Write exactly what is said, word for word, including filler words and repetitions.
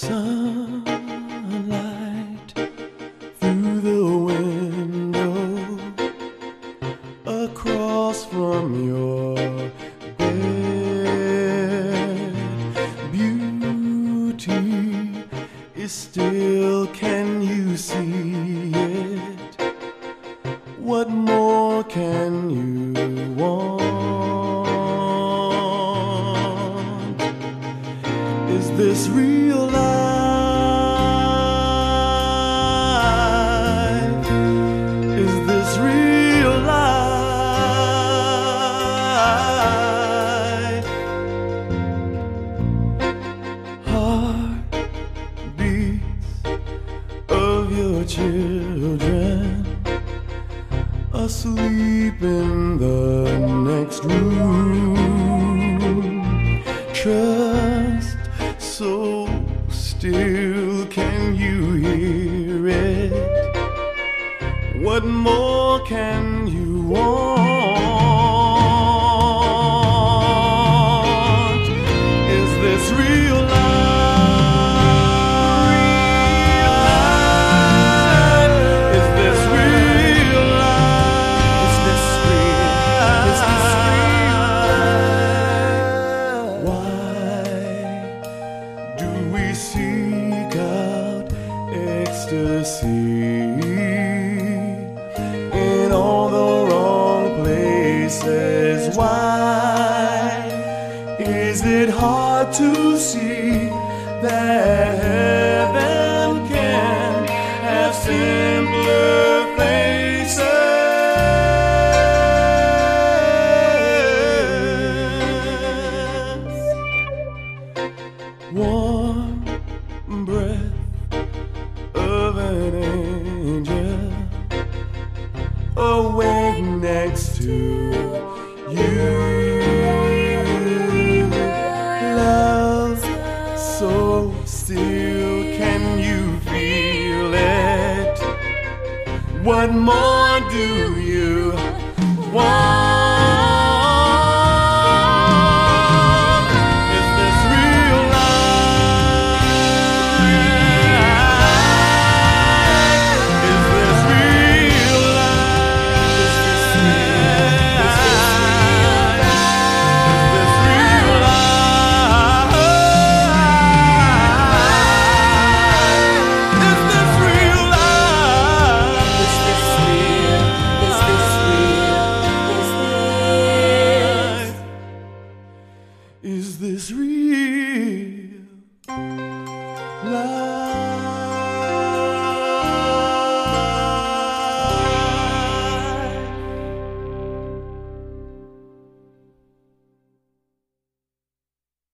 sunlight through the window across from your bed. Beauty is still, can you see it? What more can you want? Is this real life? Is this real life? Heartbeats of your children asleep in the next room. Trust so still, can you hear it? What more can you want? Is this real life? Is this real life? Is this real? Is this real? Why do we seek out ecstasy in all the wrong places? Why is it hard to see that heaven can have simpler faces? Warm breath of an angel awake next to you. Love so still, can you feel it? What more do you want? Is this real life? Is this real life? Is this real? Is this real life? Is this real life? Is this real? Is this real? Is this real? Is this real?